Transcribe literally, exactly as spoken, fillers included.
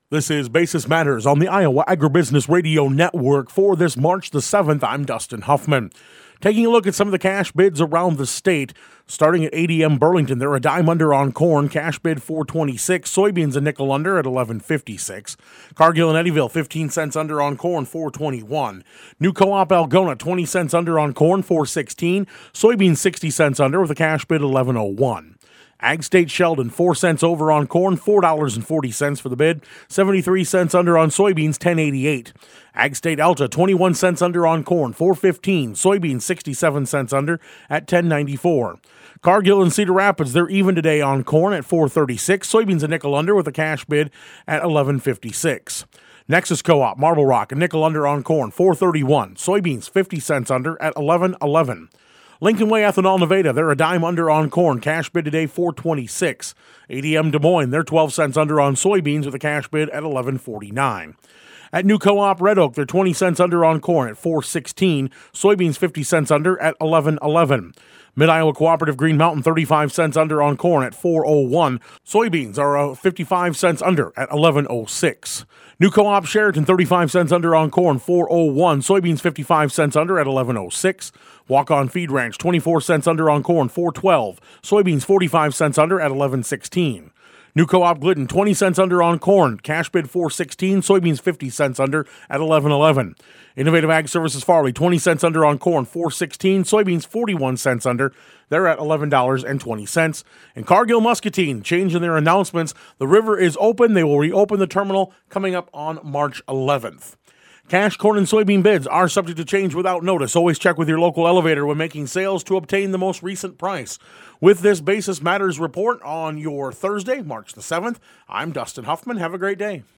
This is Basis Matters on the Iowa Agribusiness Radio Network for this March the seventh. I'm Dustin Huffman. Taking a look at some of the cash bids around the state. Starting at A D M Burlington, they're a dime under on corn, cash bid four twenty-six. Soybeans a nickel under at eleven fifty-six. Cargill and Eddyville, fifteen cents under on corn, four twenty-one. New Co-op Algona, twenty cents under on corn, four sixteen. Soybeans sixty cents under with a cash bid eleven oh one. Ag State Sheldon, four cents over on corn, four dollars and forty cents for the bid. seventy-three cents under on soybeans, ten eighty-eight. Ag State Alta, twenty-one cents under on corn, four fifteen. Soybeans, sixty-seven cents under at ten ninety-four. Cargill and Cedar Rapids, they're even today on corn at four thirty-six. Soybeans a nickel under with a cash bid at eleven fifty-six. Nexus Co-op, Marble Rock, a nickel under on corn, four thirty-one. Soybeans, fifty cents under at eleven eleven. Lincoln Way Ethanol Nevada, they're a dime under on corn. Cash bid today, four twenty-six. A D M Des Moines, they're twelve cents under on soybeans with a cash bid at eleven forty-nine. At New Co-op Red Oak, they're twenty cents under on corn at four sixteen. Soybeans fifty cents under at eleven eleven. Mid-Iowa Cooperative Green Mountain, thirty-five cents under on corn at four oh one. Soybeans are uh, fifty-five cents under at eleven oh six. New Co-op Sheraton, thirty-five cents under on corn, four oh one. Soybeans fifty-five cents under at eleven oh six. Walk-On Feed Ranch, twenty-four cents under on corn, four twelve. Soybeans forty-five cents under at eleven sixteen. New Co-op Glidden, twenty cents under on corn, cash bid four sixteen. Soybeans fifty cents under at eleven eleven. Innovative Ag Services Farley, twenty cents under on corn, four sixteen. Soybeans forty-one cents under. They're at eleven dollars and twenty cents. And Cargill Muscatine, changing their announcements. The river is open. They will reopen the terminal coming up on March eleventh. Cash, corn, and soybean bids are subject to change without notice. Always check with your local elevator when making sales to obtain the most recent price. With this Basis Matters report on your Thursday, March the seventh, I'm Dustin Huffman. Have a great day.